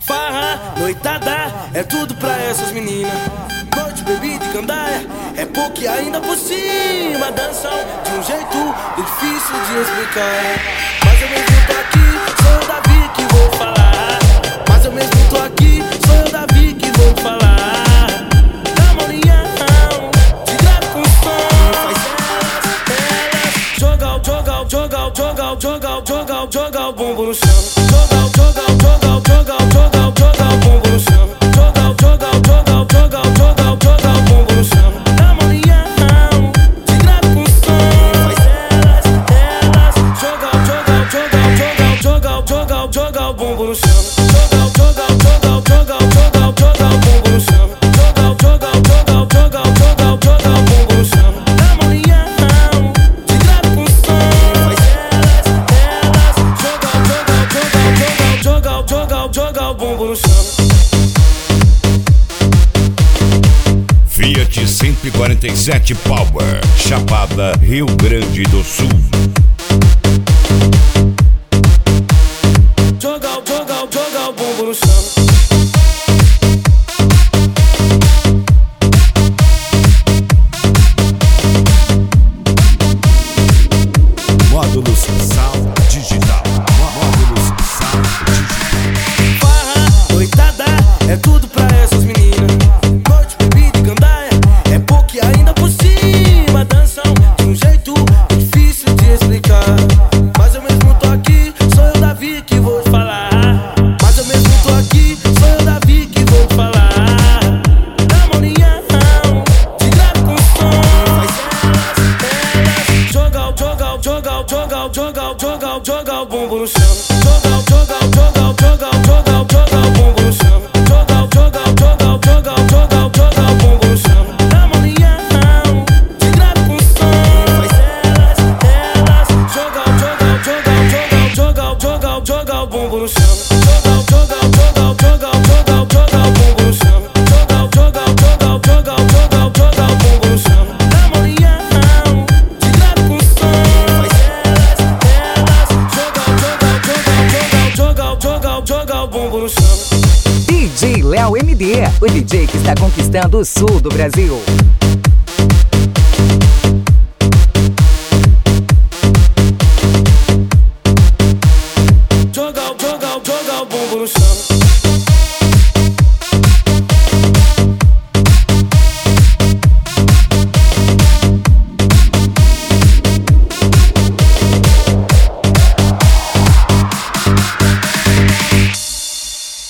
Farra, noitada, é tudo pra essas meninas. Noite, bebida e gandaia, é pouco ainda por cima. Dançam de um jeito difícil de explicar. Mas eu mesmo tô aqui, sou eu Davi que vou falar. Mas eu mesmo tô aqui, sou eu Davi que vou falar. Da manhã, de grave com som, faz elas joga o bumbum no chão. Joga o bumbum no chão. Joga o bumbum no chão. Da manhã, de grave com som, faz elas joga o bumbum no chão. Joga o bumbum no chão. Joga o bumbum no chão. Da manhã, de grave com som, faz elas joga o bumbum no chão. Fiat 147 Power, Chapada, Rio Grande do Sul. Joga o bumbum no chão. Módulos Sound Digital. Módulos Sound Digital. Farra, noitada, é tudo pra essas meninas. Noite, bebida e gandaia, é pouco ainda por cima. Dançam de um jeito difícil de explicar. Mas eu mesmo tô aqui, sou eu Davi que vou falar. Mas eu mesmo tô aqui, sou eu Davi que vou falar. Da manhã, de grave com som, faz elas joga o bumbum no chão. Joga o bumbum no chão. Joga o bumbum no chão. Da manhã, de grave com som, faz elas joga o bumbum no chão. Joga o bumbum no chão. Joga o bumbum no chão. Da manhã, de grave com som, faz elas joga o bumbum no chão. DJ Léo MD, o DJ que está conquistando o sul do Brasil.